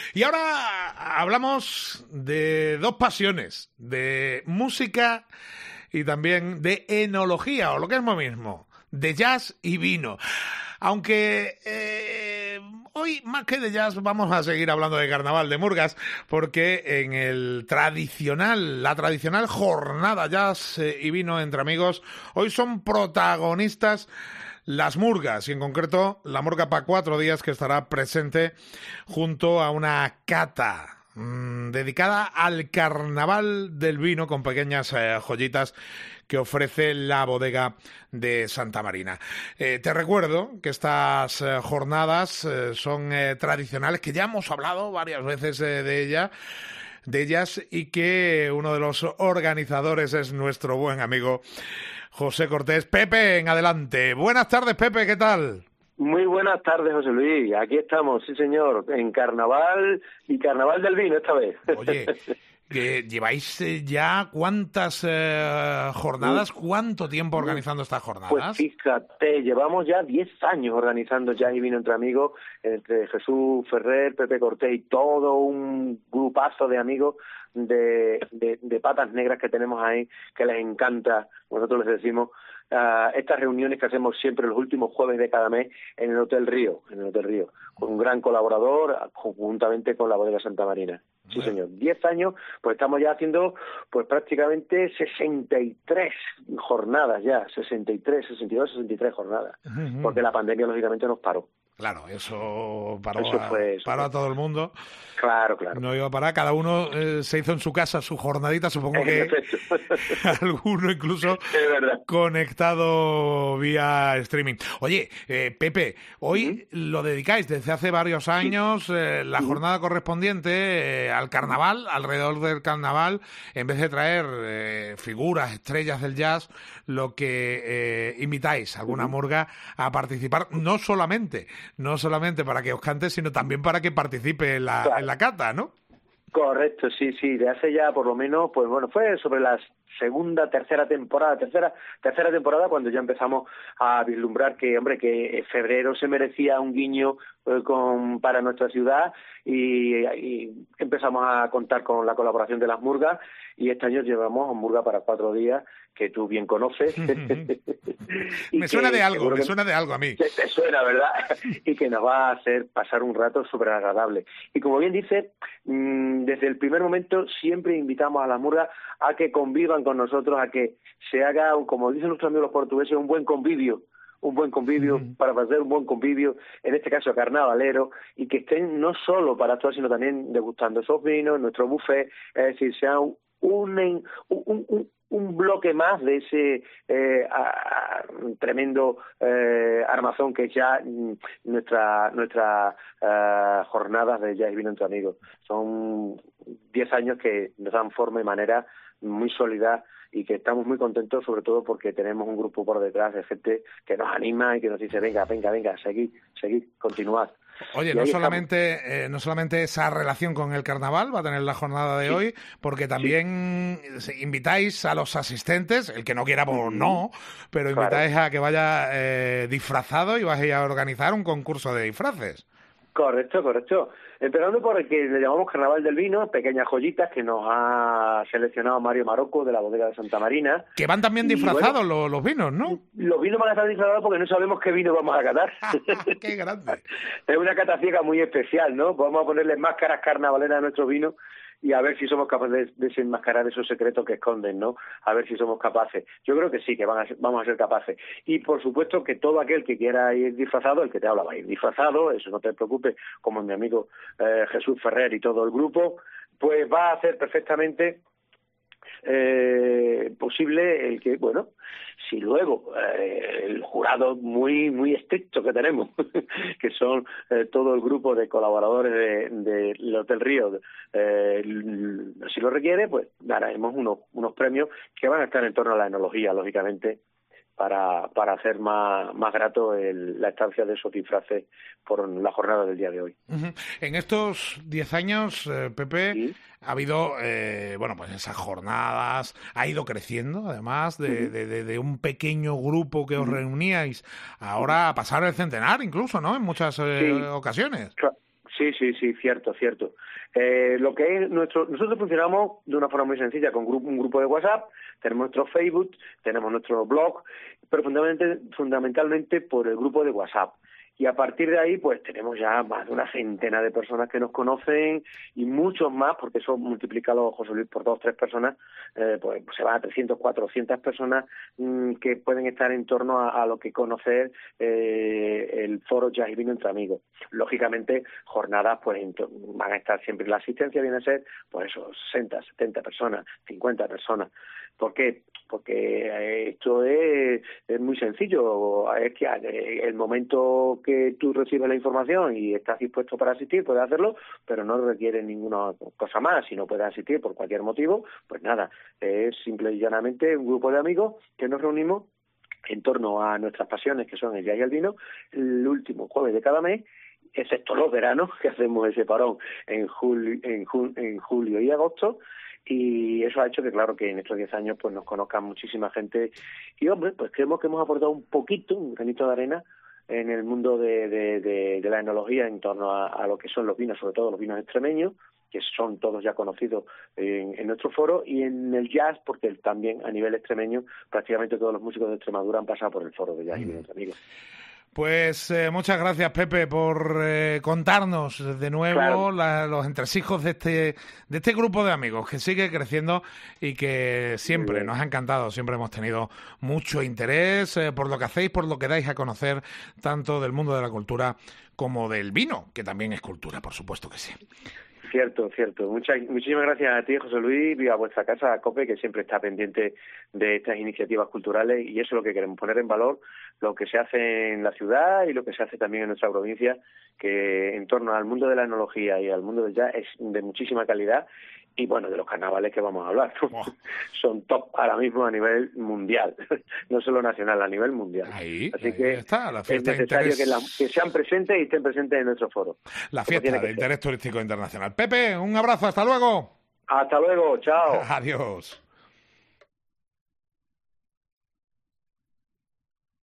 Y ahora hablamos de dos pasiones, de música y también de enología, o lo que es lo mismo, de jazz y vino. Aunque hoy, más que de jazz, vamos a seguir hablando de carnaval de Murgas, porque en la tradicional jornada jazz y vino entre amigos, hoy son protagonistas las Murgas, y en concreto la Murga para 4 días, que estará presente junto a una cata dedicada al carnaval del vino, con pequeñas joyitas que ofrece la bodega de Santa Marina. Te recuerdo que estas jornadas son tradicionales, que ya hemos hablado varias veces de ellas, y que uno de los organizadores es nuestro buen amigo José Cortés. Pepe, en adelante. Buenas tardes, Pepe, ¿qué tal? Muy buenas tardes, José Luis. Aquí estamos, sí señor, en carnaval y carnaval del vino esta vez. Oye, que lleváis ya cuántas jornadas, ¿cuánto tiempo organizando estas jornadas? Pues fíjate, llevamos ya 10 años organizando Jazz y Vino entre amigos, entre Jesús Ferrer, Pepe Cortés y todo un grupazo de amigos de patas negras que tenemos ahí, que les encanta, nosotros les decimos, estas reuniones que hacemos siempre los últimos jueves de cada mes en el Hotel Río, con un gran colaborador, conjuntamente con la bodega Santa Marina. Sí, señor. 10 años, pues estamos ya haciendo pues prácticamente 63 jornadas ya, 62, 63 jornadas, porque la pandemia lógicamente nos paró. Claro, eso paró a todo el mundo. Claro. No iba a parar, cada uno se hizo en su casa su jornadita, supongo que alguno incluso conectado vía streaming. Oye, Pepe, hoy lo dedicáis desde hace varios años, la jornada correspondiente al carnaval, alrededor del carnaval, en vez de traer figuras, estrellas del jazz, lo que invitáis a alguna murga a participar, no solamente para que os cante, sino también para que participe en la cata, ¿no? Correcto, sí, de hace ya por lo menos, pues bueno, fue sobre la tercera temporada cuando ya empezamos a vislumbrar que febrero se merecía un guiño para nuestra ciudad y empezamos a contar con la colaboración de las murgas, y este año llevamos un murga para 4 días que tú bien conoces. Me suena de algo a mí. Te suena, ¿verdad? Y que nos va a hacer pasar un rato súper agradable. Y como bien dice, desde el primer momento siempre invitamos a las murgas a que convivan con nosotros, a que se haga, como dicen nuestros amigos los portugueses, un buen convivio, para hacer un buen convivio, en este caso carnavalero, y que estén no solo para actuar, sino también degustando esos vinos, nuestro buffet, es decir, sea un bloque más de ese tremendo armazón que es ya nuestra jornadas de Jazz y Vino entre amigos. Son 10 años que nos dan forma y manera muy sólida, y que estamos muy contentos, sobre todo porque tenemos un grupo por detrás de gente que nos anima y que nos dice venga, seguid, continuad. Oye, no solamente esa relación con el carnaval va a tener la jornada de hoy, porque también invitáis a los asistentes, el que no quiera, pues no, pero invitáis a que vaya disfrazado, y vais a organizar un concurso de disfraces. Correcto. Empezando por el que le llamamos Carnaval del Vino, pequeñas joyitas que nos ha seleccionado Mario Marocco de la bodega de Santa Marina. Que van también disfrazados los vinos, ¿no? Los vinos van a estar disfrazados porque no sabemos qué vino vamos a catar. ¡Qué grande! Es una cata ciega muy especial, ¿no? Vamos a ponerle máscaras carnavaleras a nuestro vino y a ver si somos capaces de desenmascarar esos secretos que esconden, ¿no? A ver si somos capaces. Yo creo que sí, que vamos a ser capaces. Y por supuesto que todo aquel que quiera ir disfrazado, el que te habla va a ir disfrazado, eso no te preocupes, como mi amigo Jesús Ferrer y todo el grupo, pues va a hacer perfectamente posible el que, bueno, si luego el jurado muy estricto que tenemos, que son todo el grupo de colaboradores del Hotel Río, si lo requiere, pues daremos unos premios que van a estar en torno a la enología, lógicamente, para hacer más grato la estancia de esos disfraces por la jornada del día de hoy. Uh-huh. En estos 10 años, Pepe, ¿sí? Ha habido, pues esas jornadas, ha ido creciendo, además de un pequeño grupo que os reuníais, ahora a pasar el centenar incluso, ¿no? En muchas ocasiones. Sí, cierto. Lo que es nosotros funcionamos de una forma muy sencilla con un grupo de WhatsApp, tenemos nuestro Facebook, tenemos nuestro blog, pero fundamentalmente por el grupo de WhatsApp. Y a partir de ahí, pues tenemos ya más de una centena de personas que nos conocen y muchos más, porque eso multiplícalo, José Luis, por 2 o 3 personas, pues se van a 300, 400 personas que pueden estar en torno a lo que conocer el foro Jazz y Vino entre Amigos. Lógicamente, jornadas, pues van a estar siempre, la asistencia viene a ser, pues eso, 60, 70 personas, 50 personas. ¿Por qué? Porque esto es muy sencillo. Es que el momento que tú recibes la información y estás dispuesto para asistir, puedes hacerlo, pero no requiere ninguna cosa más. Si no puedes asistir por cualquier motivo, pues nada, es simple y llanamente un grupo de amigos que nos reunimos en torno a nuestras pasiones, que son el jazz y el vino, el último jueves de cada mes, excepto los veranos, que hacemos ese parón en julio y agosto. Y eso ha hecho que, claro, que en estos 10 años pues nos conozcan muchísima gente. Y, hombre, pues creemos que hemos aportado un granito de arena en el mundo de la enología en torno a lo que son los vinos, sobre todo los vinos extremeños, que son todos ya conocidos en nuestro foro, y en el jazz, porque también a nivel extremeño prácticamente todos los músicos de Extremadura han pasado por el foro de jazz y vinos amigos. Pues muchas gracias, Pepe, por contarnos de nuevo los entresijos de este grupo de amigos que sigue creciendo y que siempre nos ha encantado, siempre hemos tenido mucho interés por lo que hacéis, por lo que dais a conocer tanto del mundo de la cultura como del vino, que también es cultura, por supuesto que sí. Cierto. Muchísimas gracias a ti, José Luis, y a vuestra casa, a COPE, que siempre está pendiente de estas iniciativas culturales, y eso es lo que queremos, poner en valor lo que se hace en la ciudad y lo que se hace también en nuestra provincia, que en torno al mundo de la enología y al mundo del jazz es de muchísima calidad. Y bueno, de los carnavales que vamos a hablar, son top ahora mismo a nivel mundial, no solo nacional, a nivel mundial. Así que está, la fiesta es necesario que sean presentes y estén presentes en nuestro foro. La fiesta de interés turístico internacional. Pepe, un abrazo, hasta luego. Hasta luego, chao. Adiós.